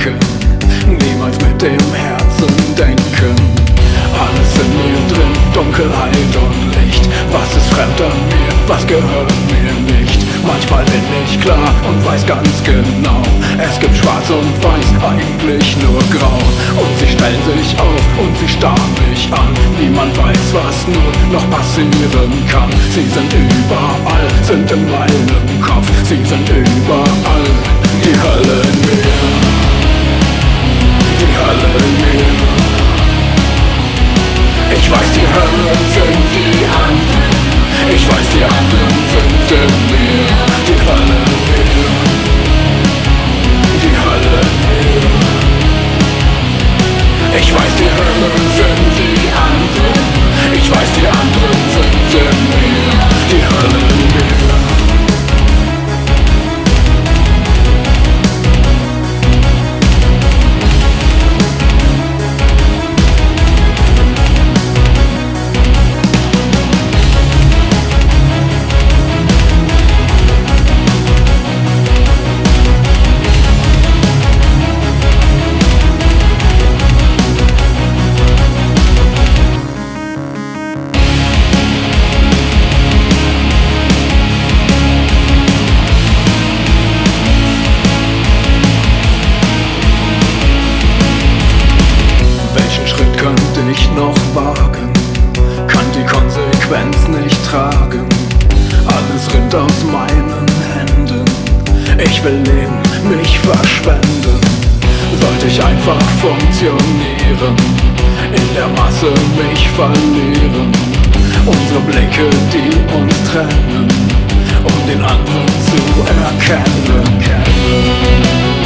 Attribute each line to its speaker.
Speaker 1: denken, niemals mit dem Herzen denken. Alles in mir drin, Dunkelheit und Licht. Was ist fremd an mir, was gehört mir nicht? Manchmal bin ich klar und weiß ganz genau, es gibt schwarz und weiß, eigentlich nur grau. Und sie stellen sich auf und sie starren mich an. Niemand weiß, was nur noch passieren kann. Sie sind überall, sind in meinem Kopf. Sie sind überall, die Hölle in mir, die Hölle in mir. Ich weiß, die Hölle sind die anderen. Ich weiß, die anderen sind in mir. Die Hölle in mir, die Hölle in mir. Ich weiß, die Hölle sind die anderen. Ich weiß, die anderen sind in mir. Die Hölle in mir. Könnte ich noch wagen, kann die Konsequenz nicht tragen. Alles rinnt aus meinen Händen. Ich will leben, mich verschwenden. Sollte ich einfach funktionieren, in der Masse mich verlieren. Unsere Blicke, die uns trennen, um den anderen zu erkennen.